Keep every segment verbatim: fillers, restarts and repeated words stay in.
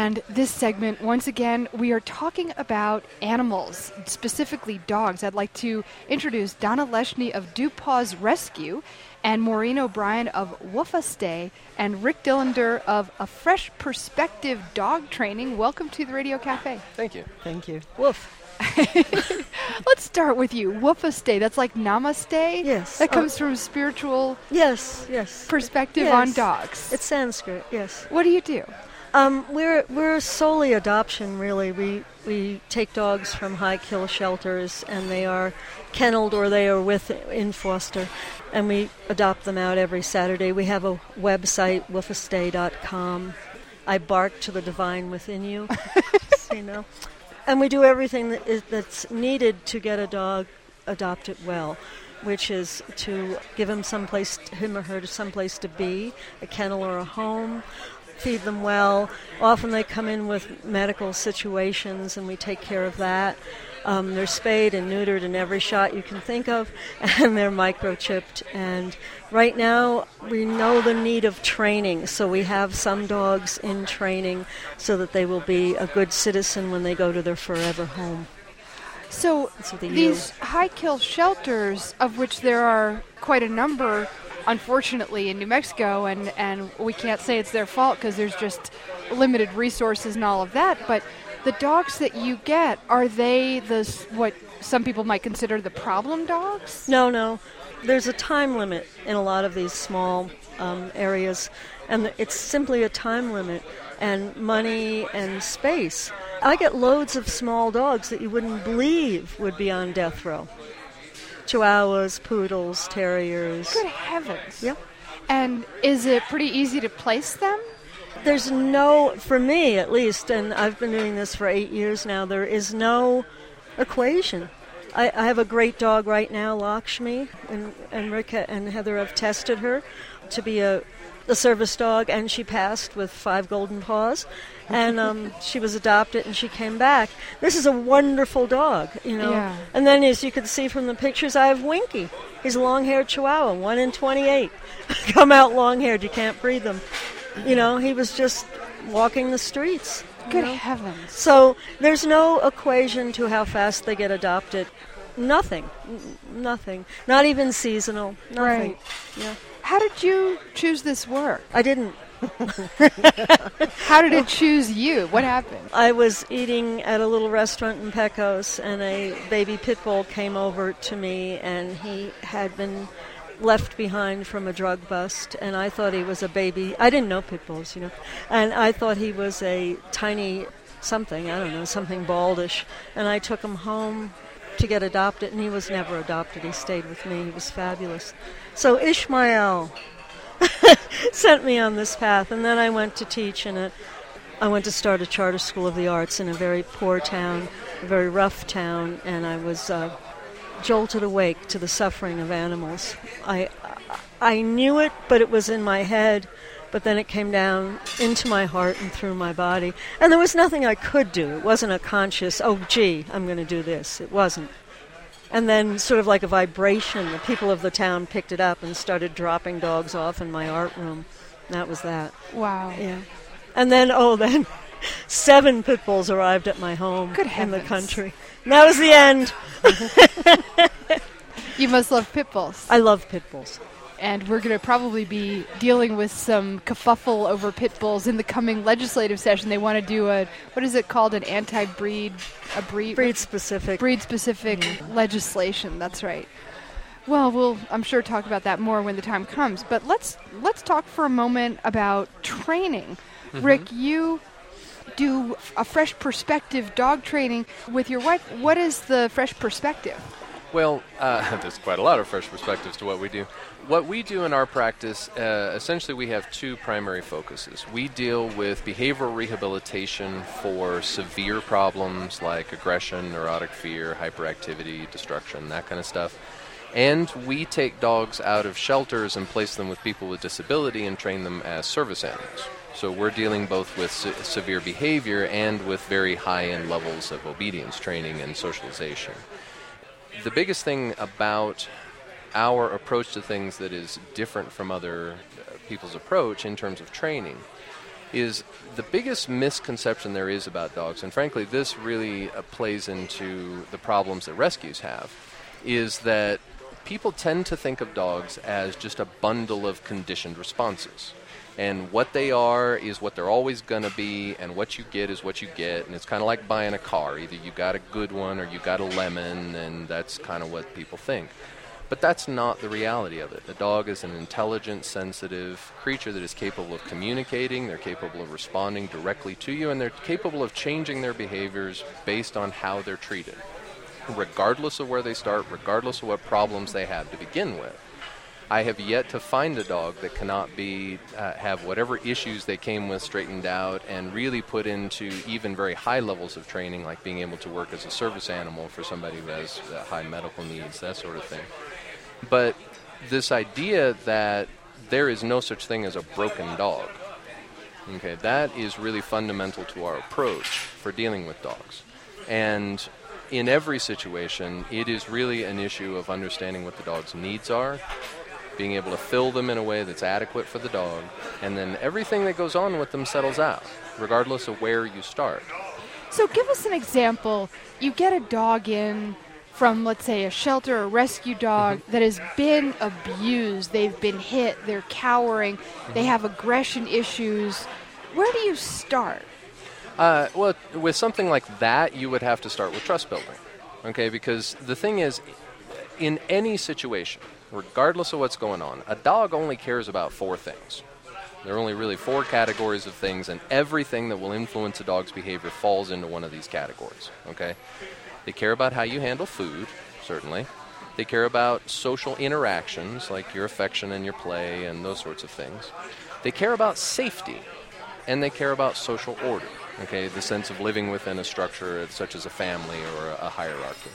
And this segment, once again, we are talking about animals, specifically dogs. I'd like to introduce Donna Leshny of DuPaws Rescue and Maureen O'Brien of Woof-A-Stay and Rick Dillander of A Fresh Perspective Dog Training. Welcome to the Radio Cafe. Thank you. Thank you. Woof. Let's start with you. Woof-A-Stay. That's like namaste? Yes. That comes oh. from spiritual yes, yes. perspective yes. on dogs. It's Sanskrit, yes. What do you do? Um, we're we're solely adoption, really. We we take dogs from high kill shelters, and they are kenneled or they are with in foster, and we adopt them out every Saturday. We have a website, woof a stay dot com. I bark to the divine within you, so you know. And we do everything that is, that's needed to get a dog adopted well, which is to give him someplace, him or her, to someplace to be, a kennel or a home, feed them well. Often they come in with medical situations, and we take care of that. Um, they're spayed and neutered in every shot you can think of, and they're microchipped. And right now, we know the need of training, so we have some dogs in training so that they will be a good citizen when they go to their forever home. So these high kill shelters, of which there are quite a number, unfortunately, in New Mexico, and, and we can't say it's their fault because there's just limited resources and all of that, but the dogs that you get, are they the what some people might consider the problem dogs? No, no. There's a time limit in a lot of these small um, areas, and it's simply a time limit and money and space. I get loads of small dogs that you wouldn't believe would be on death row. Chihuahuas, poodles, terriers. Good heavens. Yeah. And is it pretty easy to place them? There's no, for me at least, and I've been doing this for eight years now, there is no equation. I, I have a great dog right now, Lakshmi, and, and Rick and Heather have tested her to be a, a service dog, and she passed with five golden paws, and um, she was adopted, and she came back. This is a wonderful dog, you know. Yeah. And then, as you can see from the pictures, I have Winky. He's a long-haired Chihuahua, one in twenty-eight. Come out long-haired, you can't breed them. You know, he was just walking the streets. Good know? heavens. So there's no equation to how fast they get adopted. Nothing. N- nothing. Not even seasonal. Nothing. Right. Yeah. How did you choose this work? I didn't. How did it choose you? What happened? I was eating at a little restaurant in Pecos, and a baby pit bull came over to me, and he had been left behind from a drug bust, and I thought he was a baby. I didn't know pit bulls, you know, and I thought he was a tiny something, I don't know, something baldish, and I took him home to get adopted, and he was never adopted. He stayed with me. He was fabulous. So Ishmael sent me on this path, and then I went to teach in a, I went to start a charter school of the arts in a very poor town, a very rough town, and I was uh, jolted awake to the suffering of animals. I I knew it, but it was in my head, but then it came down into my heart and through my body. And there was nothing I could do. It wasn't a conscious, oh, gee, I'm going to do this. It wasn't. And then sort of like a vibration, the people of the town picked it up and started dropping dogs off in my art room. That was that. Wow. Yeah. And then, oh, then seven pit bulls arrived at my home Good in the heavens. country. And that was the end. You must love pit bulls. I love pit bulls. And we're going to probably be dealing with some kerfuffle over pit bulls in the coming legislative session. They want to do a, what is it called, an anti-breed, a breed? Breed-specific. Breed-specific mm. legislation, that's right. Well, we'll, I'm sure, talk about that more when the time comes. But let's let's talk for a moment about training. Mm-hmm. Rick, you do a Fresh Perspective dog training with your wife. What is the Fresh Perspective? Well, uh, there's quite a lot of fresh perspectives to what we do. What we do in our practice, uh, essentially we have two primary focuses. We deal with behavioral rehabilitation for severe problems like aggression, neurotic fear, hyperactivity, destruction, that kind of stuff. And we take dogs out of shelters and place them with people with disability and train them as service animals. So we're dealing both with se- severe behavior and with very high-end levels of obedience training and socialization. The biggest thing about our approach to things that is different from other uh, people's approach in terms of training is the biggest misconception there is about dogs, and frankly this really uh, plays into the problems that rescues have, is that people tend to think of dogs as just a bundle of conditioned responses. And what they are is what they're always going to be, and what you get is what you get. And it's kind of like buying a car. Either you got a good one or you got a lemon, and that's kind of what people think. But that's not the reality of it. A dog is an intelligent, sensitive creature that is capable of communicating, they're capable of responding directly to you, and they're capable of changing their behaviors based on how they're treated, regardless of where they start, regardless of what problems they have to begin with. I have yet to find a dog that cannot be uh, have whatever issues they came with straightened out and really put into even very high levels of training, like being able to work as a service animal for somebody who has uh, high medical needs, that sort of thing. But this idea that there is no such thing as a broken dog, okay, that is really fundamental to our approach for dealing with dogs. And in every situation, it is really an issue of understanding what the dog's needs are, being able to fill them in a way that's adequate for the dog, and then everything that goes on with them settles out, regardless of where you start. So give us an example. You get a dog in from, let's say, a shelter or rescue dog mm-hmm. that has been abused. They've been hit. They're cowering. Mm-hmm. They have aggression issues. Where do you start? Uh, well, with something like that, you would have to start with trust building, okay? Because the thing is, in any situation, regardless of what's going on, a dog only cares about four things. There are only really four categories of things, and everything that will influence a dog's behavior falls into one of these categories, okay? They care about how you handle food, certainly. They care about social interactions, like your affection and your play and those sorts of things. They care about safety, and they care about social order, okay? The sense of living within a structure such as a family or a hierarchy.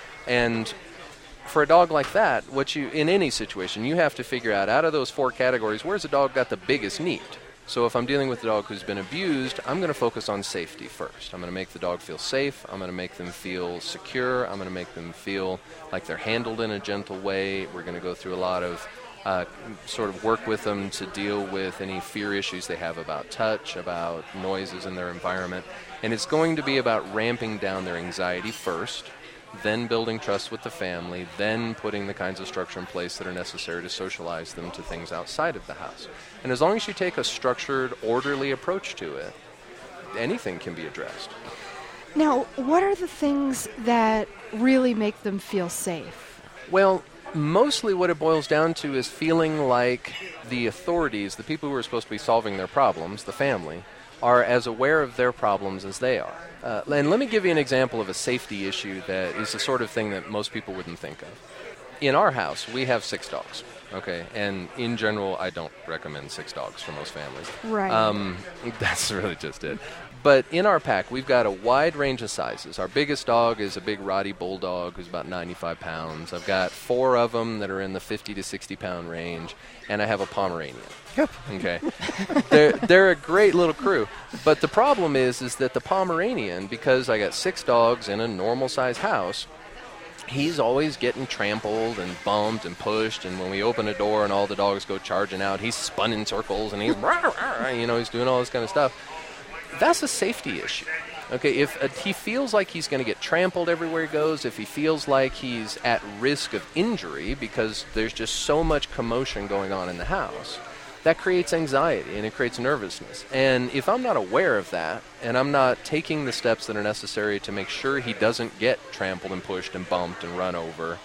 And for a dog like that, what you in any situation, you have to figure out, out of those four categories, where's the dog got the biggest need? So if I'm dealing with a dog who's been abused, I'm going to focus on safety first. I'm going to make the dog feel safe. I'm going to make them feel secure. I'm going to make them feel like they're handled in a gentle way. We're going to go through a lot of uh, sort of work with them to deal with any fear issues they have about touch, about noises in their environment. And it's going to be about ramping down their anxiety first, then building trust with the family, then putting the kinds of structure in place that are necessary to socialize them to things outside of the house. And as long as you take a structured, orderly approach to it, anything can be addressed. Now, what are the things that really make them feel safe? Well, mostly what it boils down to is feeling like the authorities, the people who are supposed to be solving their problems, the family, are as aware of their problems as they are. Uh, and let me give you an example of a safety issue that is the sort of thing that most people wouldn't think of. In our house, we have six dogs, okay? And in general, I don't recommend six dogs for most families. Right. Um, that's really just it. But in our pack, we've got a wide range of sizes. Our biggest dog is a big Rottie Bulldog who's about ninety-five pounds. I've got four of them that are in the fifty to sixty pound range, and I have a Pomeranian. Yep. Okay. they're, they're a great little crew. But the problem is, is that the Pomeranian, because I got six dogs in a normal-sized house, he's always getting trampled and bumped and pushed, and when we open a door and all the dogs go charging out, he's spun in circles, and he's, you know, he's doing all this kind of stuff. That's a safety issue. Okay, if uh, he feels like he's going to get trampled everywhere he goes, if he feels like he's at risk of injury because there's just so much commotion going on in the house, that creates anxiety and it creates nervousness. And if I'm not aware of that, and I'm not taking the steps that are necessary to make sure he doesn't get trampled and pushed and bumped and run over,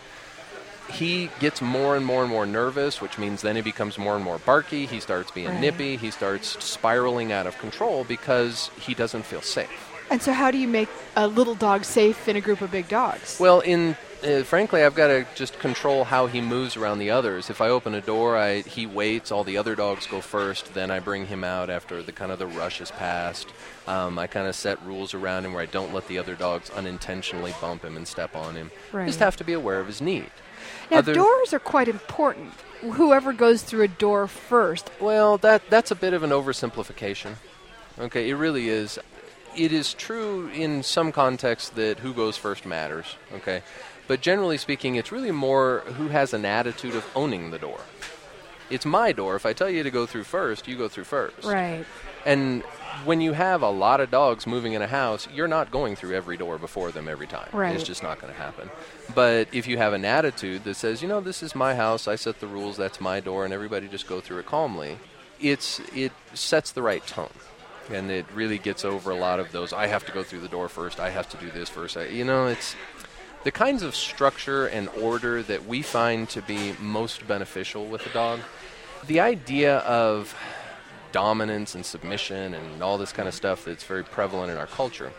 he gets more and more and more nervous, which means then he becomes more and more barky, he starts being right. nippy, he starts spiraling out of control because he doesn't feel safe. And so how do you make a little dog safe in a group of big dogs? Well, in uh, frankly, I've got to just control how he moves around the others. If I open a door, I, he waits, all the other dogs go first, then I bring him out after the kind of the rush has passed. Um, I kind of set rules around him where I don't let the other dogs unintentionally bump him and step on him. Right. Just have to be aware of his need. Now, Other doors are quite important. Whoever goes through a door first. Well, that that's a bit of an oversimplification. Okay, it really is. It is true in some contexts that who goes first matters, okay? But generally speaking, it's really more who has an attitude of owning the door. It's my door. If I tell you to go through first, you go through first. Right. And when you have a lot of dogs moving in a house, you're not going through every door before them every time. Right. It's just not going to happen. But if you have an attitude that says, you know, this is my house, I set the rules, that's my door, and everybody just go through it calmly, it's it sets the right tone. And it really gets over a lot of those, I have to go through the door first, I have to do this first. I, you know, it's the kinds of structure and order that we find to be most beneficial with a dog. The idea of dominance and submission and all this kind of stuff that's very prevalent in our culture,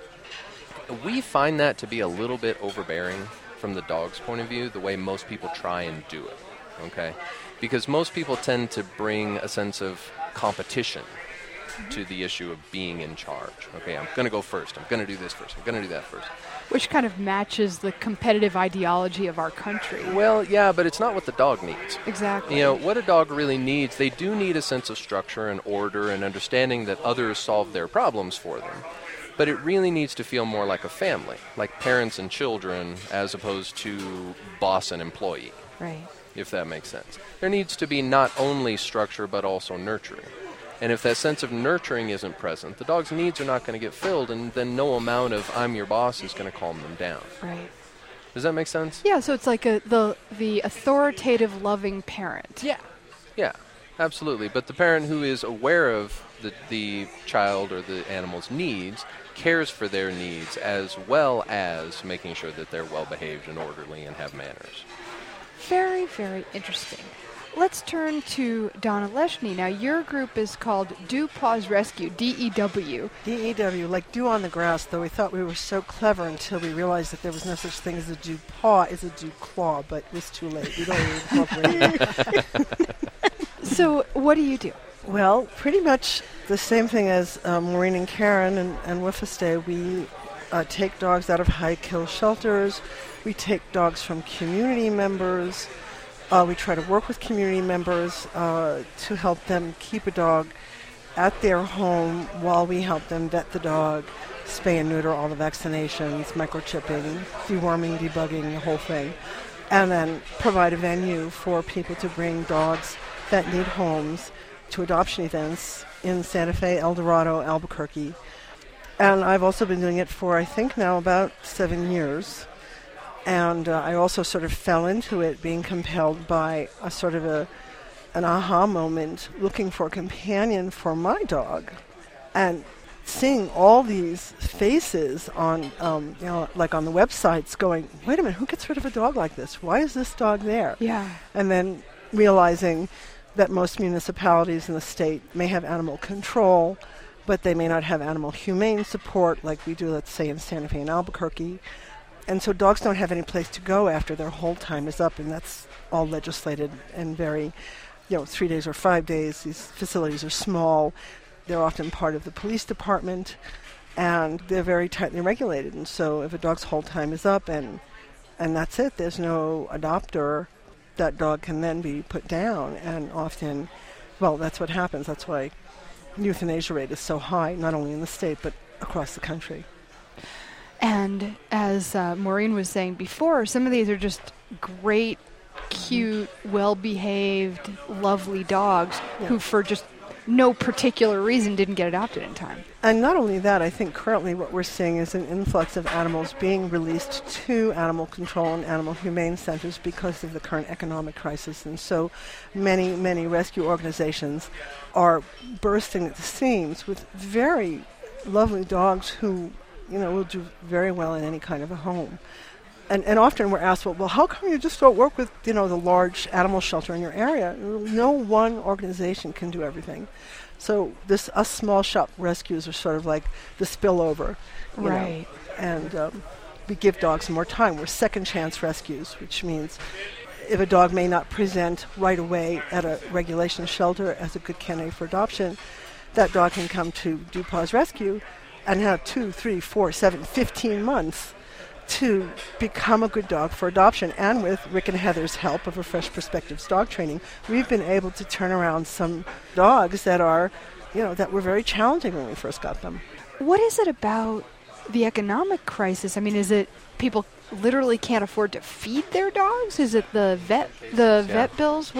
we find that to be a little bit overbearing from the dog's point of view, the way most people try and do it, okay? Because most people tend to bring a sense of competition to the issue of being in charge. Okay, I'm going to go first. I'm going to do this first. I'm going to do that first. Which kind of matches the competitive ideology of our country. Well, yeah, but it's not what the dog needs. Exactly. You know, what a dog really needs, they do need a sense of structure and order and understanding that others solve their problems for them. But it really needs to feel more like a family, like parents and children, as opposed to boss and employee. Right. If that makes sense. There needs to be not only structure, but also nurturing. And if that sense of nurturing isn't present, the dog's needs are not going to get filled, and then no amount of I'm your boss is going to calm them down. Right. Does that make sense? Yeah, so it's like a, the the authoritative, loving parent. Yeah. Yeah, absolutely. But the parent who is aware of the, the child or the animal's needs cares for their needs, as well as making sure that they're well-behaved and orderly and have manners. Very, very interesting. Let's turn to Donna Leshny. Now, your group is called Dew Paws Rescue, D E W. D E W, like dew on the grass, though we thought we were so clever until we realized that there was no such thing as a dew paw, as a dew claw, but it was too late. We don't even incorporate it. So, what do you do? Well, pretty much the same thing as um, Maureen and Karen and, and Wifestay. We uh, take dogs out of high-kill shelters. We take dogs from community members. Uh, we try to work with community members uh, to help them keep a dog at their home while we help them vet the dog, spay and neuter, all the vaccinations, microchipping, deworming, debugging, the whole thing. And then provide a venue for people to bring dogs that need homes to adoption events in Santa Fe, El Dorado, Albuquerque. And I've also been doing it for, I think now, about seven years. And uh, I also sort of fell into it being compelled by a sort of a an aha moment looking for a companion for my dog. And seeing all these faces on, um, you know, like on the websites going, wait a minute, who gets rid of a dog like this? Why is this dog there? Yeah. And then realizing that most municipalities in the state may have animal control, but they may not have animal humane support like we do, let's say, in Santa Fe and Albuquerque. And so dogs don't have any place to go after their hold time is up, and that's all legislated and very, you know, three days or five days. These facilities are small. They're often part of the police department, and they're very tightly regulated. And so if a dog's hold time is up and and that's it, there's no adopter, that dog can then be put down. And often, well, that's what happens. That's why euthanasia rate is so high, not only in the state, but across the country. And as uh, Maureen was saying before, some of these are just great, cute, well-behaved, lovely dogs yeah. who, for just no particular reason, didn't get adopted in time. And not only that, I think currently what we're seeing is an influx of animals being released to animal control and animal humane centers because of the current economic crisis. And so many, many rescue organizations are bursting at the seams with very lovely dogs who, you know, will do very well in any kind of a home. And and often we're asked, well, well, how come you just don't work with, you know, the large animal shelter in your area? No one organization can do everything. So this us small shop rescues are sort of like the spillover, you right? know, and um, we give dogs more time. We're second chance rescues, which means if a dog may not present right away at a regulation shelter as a good candidate for adoption, that dog can come to Dew Paws Rescue and have two, three, four, seven, fifteen months to become a good dog for adoption. And with Rick and Heather's help of a Fresh Perspectives dog training, we've been able to turn around some dogs that are, you know, that were very challenging when we first got them. What is it about the economic crisis? I mean, is it people literally can't afford to feed their dogs? Is it the vet the Yeah. vet bills? What is?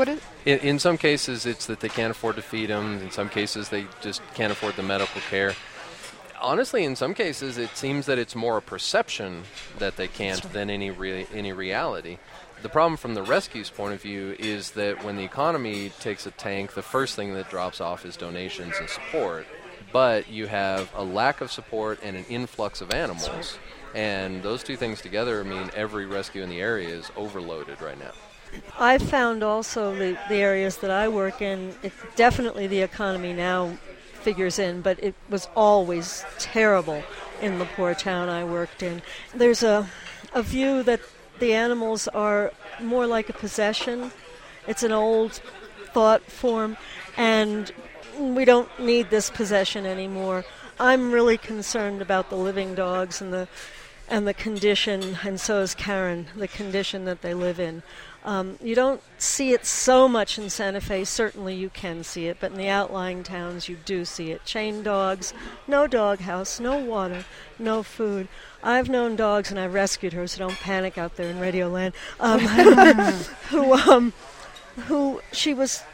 In, in some cases, it's that they can't afford to feed them. In some cases, they just can't afford the medical care. Honestly, in some cases, it seems that it's more a perception that they can't than any re- any reality. The problem from the rescue's point of view is that when the economy takes a tank, the first thing that drops off is donations and support. But you have a lack of support and an influx of animals. And those two things together mean every rescue in the area is overloaded right now. I've found also the, the areas that I work in, it, definitely the economy now figures in, but it was always terrible in the poor town I worked in. There's a, a view that the animals are more like a possession. It's an old thought form, and we don't need this possession anymore. I'm really concerned about the living dogs and the and the condition, and so is Karen, the condition that they live in. Um, you don't see it so much in Santa Fe. Certainly you can see it, but in the outlying towns you do see it. Chained dogs, no dog house, no water, no food. I've known dogs, and I've rescued her, so don't panic out there in Radio Land, um, who, um, who she was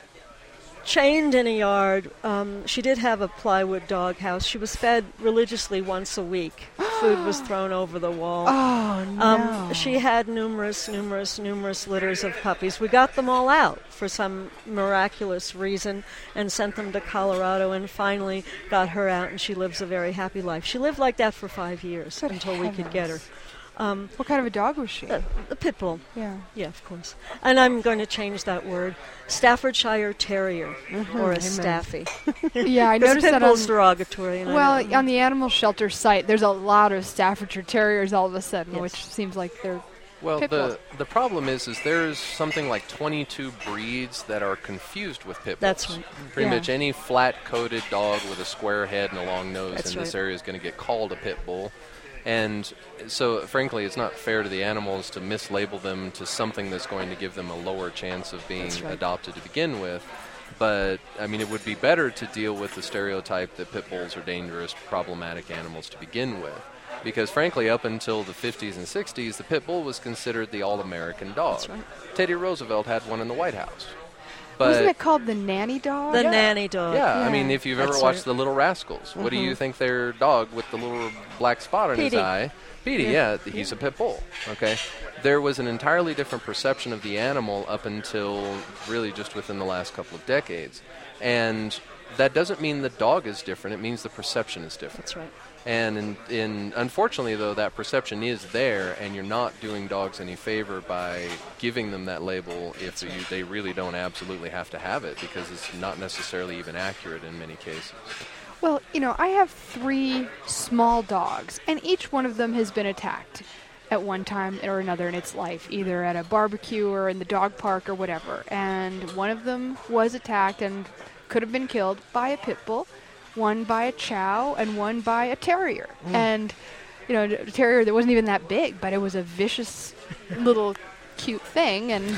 chained in a yard. Um, she did have a plywood dog house. She was fed religiously once a week. Food was thrown over the wall. Oh, no. Um, she had numerous, numerous, numerous litters of puppies. We got them all out for some miraculous reason and sent them to Colorado, and finally got her out, and she lives a very happy life. She lived like that for five years Good until we could get her. Um, What kind of a dog was she? a, a pit bull. Yeah. Yeah, of course. And I'm going to change that word. Staffordshire Terrier, or a Staffy. Yeah, I Because noticed pit that bull's on, derogatory. And I well, don't- on the animal shelter site, there's a lot of Staffordshire Terriers all of a sudden, Yes. which seems like they're Well, pit the bulls. the problem is, is there's something like twenty-two breeds that are confused with pit bulls. That's right. Pretty Yeah. much any flat-coated dog with a square head and a long nose That's in this right. area is going to get called a pit bull. And so, frankly, it's not fair to the animals to mislabel them to something that's going to give them a lower chance of being That's right. adopted to begin with. But, I mean, it would be better to deal with the stereotype that pit bulls are dangerous, problematic animals to begin with. Because, frankly, up until the fifties and sixties, the pit bull was considered the all-American dog. That's right. Teddy Roosevelt had one in the White House. But Wasn't it called the nanny dog? The yeah. nanny dog. Yeah, I Yeah. mean, if you've ever That's watched right. The Little Rascals, what do you Mhm. think their dog with the little black spot on his Petey. eye? Petey, yeah, he's a pit bull. Okay, there was an entirely different perception of the animal up until really just within the last couple of decades, and that doesn't mean the dog is different. It means the perception is different. That's right. And in, in unfortunately, though, that perception is there, and you're not doing dogs any favor by giving them that label if you, they really don't absolutely have to have it, because it's not necessarily even accurate in many cases. Well, you know, I have three small dogs, and each one of them has been attacked at one time or another in its life, either at a barbecue or in the dog park or whatever. And one of them was attacked and could have been killed by a pit bull, one by a chow, and one by a terrier. Mm. And, you know, a terrier that wasn't even that big, but it was a vicious little cute thing, and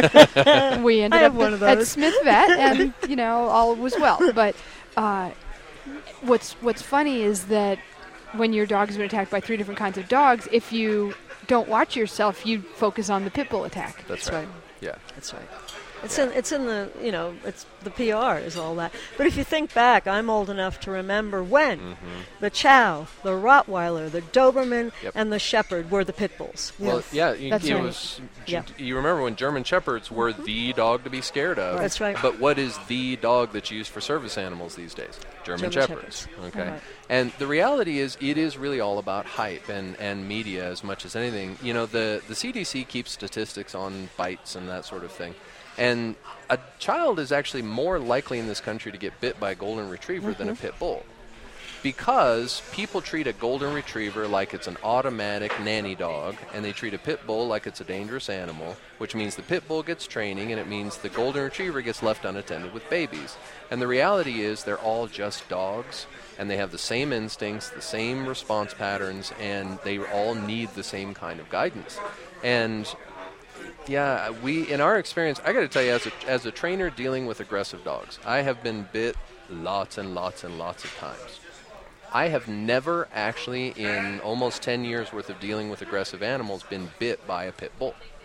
we ended I have up one of at those. Smith Vet, and, you know, all was well. But uh, what's what's funny is that when your dog has been attacked by three different kinds of dogs, if you don't watch yourself, you focus on the pit bull attack. That's, That's right. right. Yeah. That's right. It's in it's in the you know it's the P R is all that. But if you think back, I'm old enough to remember when Mm-hmm. the Chow, the Rottweiler, the Doberman, Yep. and the Shepherd were the pit bulls. Well, yeah, you, That's it right. was. Yeah. You remember when German Shepherds were the dog to be scared of. That's right. But what is the dog that's used for service animals these days? German, German Shepherds. Shepherds. Okay. Right. And the reality is, it is really all about hype and, and media as much as anything. You know, the, the C D C keeps statistics on bites and that sort of thing. And a child is actually more likely in this country to get bit by a golden retriever than a pit bull. Because people treat a golden retriever like it's an automatic nanny dog, and they treat a pit bull like it's a dangerous animal, which means the pit bull gets training, and it means the golden retriever gets left unattended with babies. And the reality is they're all just dogs, and they have the same instincts, the same response patterns, and they all need the same kind of guidance. And yeah, we, in our experience, I got to tell you, as a, as a trainer dealing with aggressive dogs, I have been bit lots and lots and lots of times. I have never actually, in almost ten years worth of dealing with aggressive animals, been bit by a pit bull.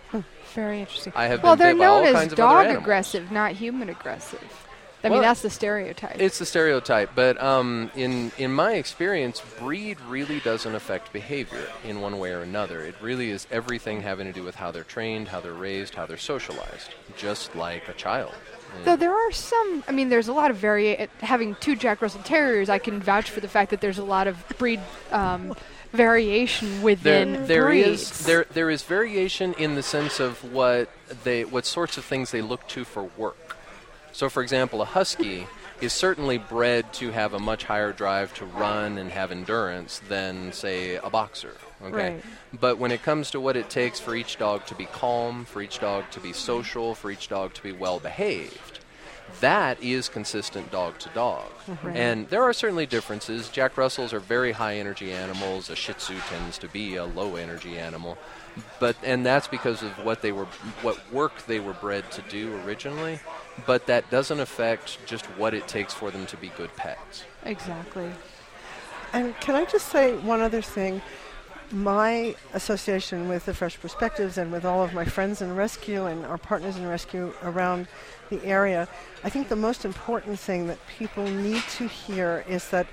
Very interesting. I have well, been they're bit by all known as kinds of other dog animals. aggressive, not human aggressive. I Well, mean, that's the stereotype. It's the stereotype, but um, in in my experience, breed really doesn't affect behavior in one way or another. It really is everything having to do with how they're trained, how they're raised, how they're socialized, just like a child. Though there are some, I mean, there's a lot of vari. Having two Jack Russell Terriers, I can vouch for the fact that there's a lot of breed um, variation within There, there breeds. is there there is variation in the sense of what they what sorts of things they look to for work. So, for example, a husky is certainly bred to have a much higher drive to run and have endurance than, say, a boxer. Okay, Right. but when it comes to what it takes for each dog to be calm, for each dog to be social, for each dog to be well behaved, that is consistent dog to dog. Right. And there are certainly differences. Jack Russells are very high energy animals. A Shih Tzu tends to be a low energy animal. But and that's because of what they were what work they were bred to do originally, but that doesn't affect just what it takes for them to be good pets. Exactly. And can I just say one other thing? My association with the Fresh Perspectives and with all of my friends in rescue and our partners in rescue around the area, I think the most important thing that people need to hear is that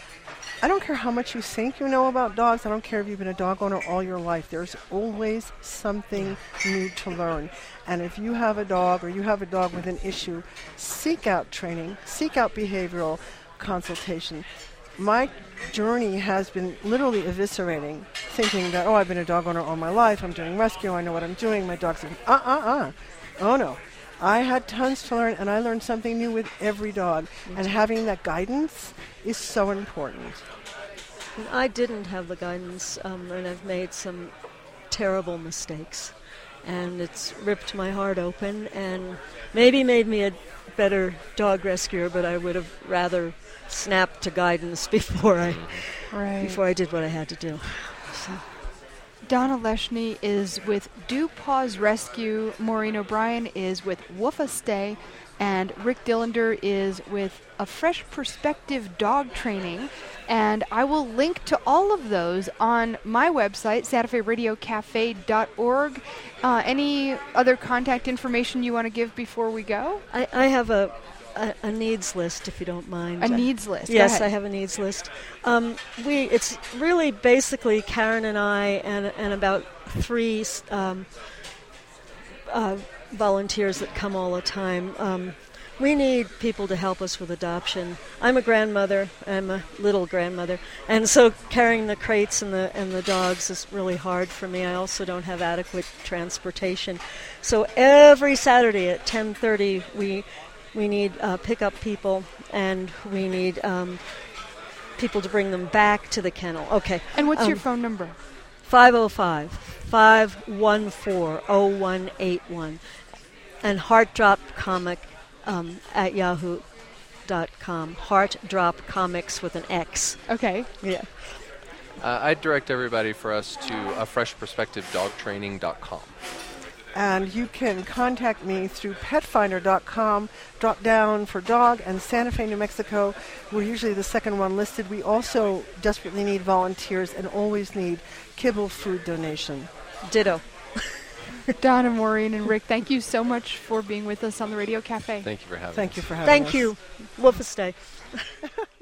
I don't care how much you think you know about dogs. I don't care if you've been a dog owner all your life. There's always something new to learn. And if you have a dog or you have a dog with an issue, seek out training, seek out behavioral consultation. My journey has been literally eviscerating, thinking that, oh, I've been a dog owner all my life. I'm doing rescue. I know what I'm doing. My dog's like, uh-uh-uh. Oh, no. I had tons to learn, and I learned something new with every dog. And having that guidance is so important. And I didn't have the guidance, um, and I've made some terrible mistakes. And it's ripped my heart open and maybe made me a better dog rescuer, but I would have rather snapped to guidance before I Right. before I did what I had to do. So. Donna Leschny is with Do Paws Rescue. Maureen O'Brien is with Woof a Stay. And Rick Dillander is with A Fresh Perspective Dog Training. And I will link to all of those on my website, Santa Fe Radio Cafe dot org. Uh, any other contact information you want to give before we go? I, I have a, a a needs list, if you don't mind. A needs list. Go Yes, ahead. I have a needs list. Um, we it's really basically Karen and I and and about three um, uh, volunteers that come all the time. Um, we need people to help us with adoption. I'm a grandmother. I'm a little grandmother, and so carrying the crates and the and the dogs is really hard for me. I also don't have adequate transportation, so every Saturday at ten thirty we we need uh, pickup people, and we need um, people to bring them back to the kennel. Okay. And what's um, your phone number? five oh five, five one four, oh one eight one. And Heart Drop Comic um, at yahoo dot com. Heart Drop Comics with an X. Okay. Yeah. Uh, I'd direct everybody for us to a fresh perspective dog training dot com. And you can contact me through pet finder dot com, drop down for dog, and Santa Fe, New Mexico. We're usually the second one listed. We also desperately need volunteers and always need kibble food donation. Ditto. Donna, Maureen, and Rick, thank you so much for being with us on the Radio Cafe. Thank you for having us. Thank you for having Thank us. you. Woof a stay.